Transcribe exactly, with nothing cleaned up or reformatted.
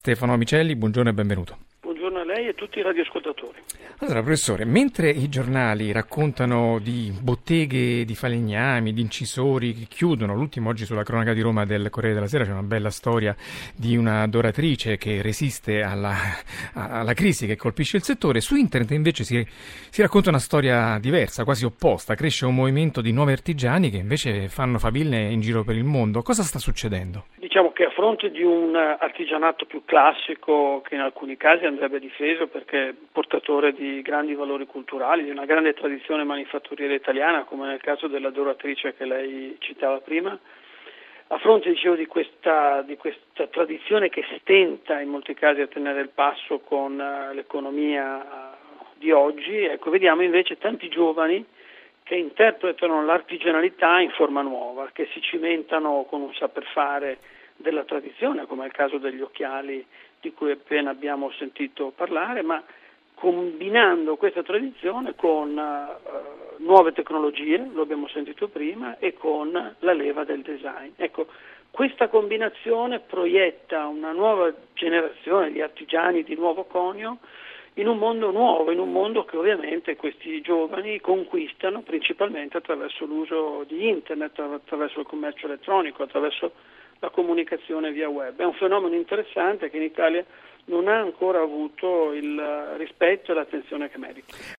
Stefano Amicelli, buongiorno e benvenuto. Buongiorno a lei e a tutti i radioascoltatori. Allora, professore, mentre i giornali raccontano di botteghe di falegnami, di incisori che chiudono, l'ultimo oggi sulla cronaca di Roma del Corriere della Sera c'è una bella storia di una doratrice che resiste alla, alla crisi che colpisce il settore, su internet invece si, si racconta una storia diversa, quasi opposta. Cresce un movimento di nuovi artigiani che invece fanno faville in giro per il mondo. Cosa sta succedendo? Diciamo che a fronte di un artigianato più classico, che in alcuni casi andrebbe difeso perché portatore di grandi valori culturali, di una grande tradizione manifatturiera italiana, come nel caso della doratrice che lei citava prima, a fronte dicevo, di, questa, di questa tradizione che stenta in molti casi a tenere il passo con uh, l'economia uh, di oggi, ecco, vediamo invece tanti giovani che interpretano l'artigianalità in forma nuova, che si cimentano con un saper fare della tradizione, come è il caso degli occhiali di cui appena abbiamo sentito parlare, ma combinando questa tradizione con uh, nuove tecnologie, lo abbiamo sentito prima, e con la leva del design. Ecco, questa combinazione proietta una nuova generazione di artigiani di nuovo conio in un mondo nuovo, in un mondo che ovviamente questi giovani conquistano principalmente attraverso l'uso di internet, attraverso il commercio elettronico, attraverso la comunicazione via web. È un fenomeno interessante che in Italia non ha ancora avuto il rispetto e l'attenzione che merita.